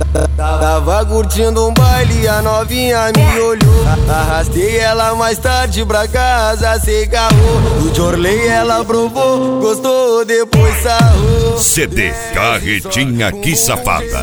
Tava curtindo um baile, a novinha me olhou. Arrastei ela mais tarde pra casa, sem carro. Do Jorley ela provou, gostou, depois sarrou. CD Carretinha Que Safada.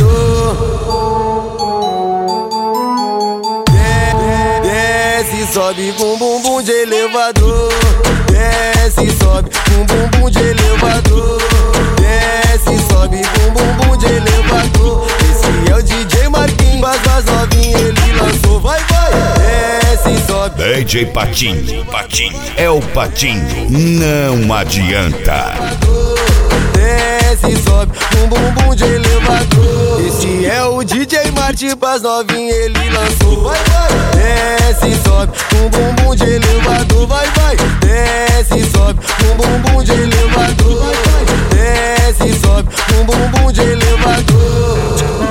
Desce, sobe com bumbum de elevador. Desce, sobe com bumbum de elevador. Desce, sobe com bumbum de elevador. Esse é o DJ Marquinhos, as novinhas ele lançou. Vai, vai. Desce, sobe. DJ Patinho, é o Patinho, não adianta. Desce, sobe com bumbum de elevador. Esse é o DJ Martin, as novinhas ele lançou. Vai, vai. Desce, sobe com bumbum de elevador. Vai, vai. Desce, sobe com bumbum de elevador. Vai, vai. Desce, sobe com bumbum de elevador.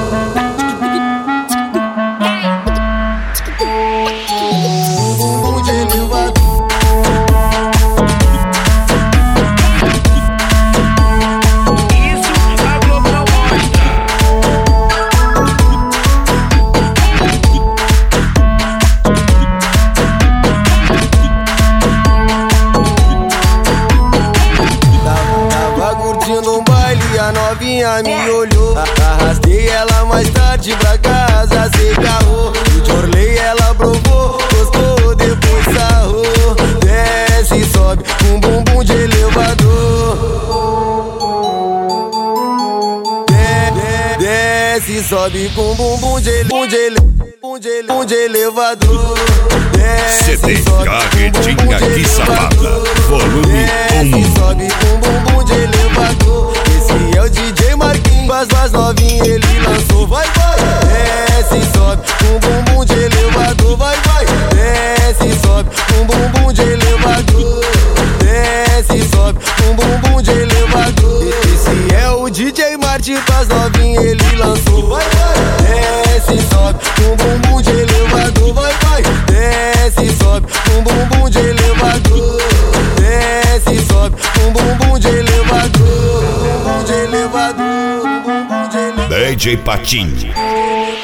Bumbum de elevador. Um baile, a novinha me olhou. Arrastei ela mais tarde pra casa, sem carro. Do Jorley ela provou, gostou, depois sarrou. Desce e sobe com bumbum de elevador. Desce e sobe com bumbum de elevador. CD Carretinha Que Safada, volume 1. Desce e sobe com bumbum de elevador. Esse é o DJ Marquinhos, as novinhas ele lançou. Vai, vai. Desce e sobe com bumbum de elevador. Vai, vai. Desce e sobe com bumbum de elevador. Desce e sobe com bumbum de elevador. Esse é o DJ Martin, as novinhas ele lançou. Vai, vai. Desce e sobe com bumbum de elevador. Vai, vai. Desce e sobe com bumbum de elevador. Desce e sobe com bumbum de elevador. Bumbum de elevador. Bumbum de elevador. DJ Patinho.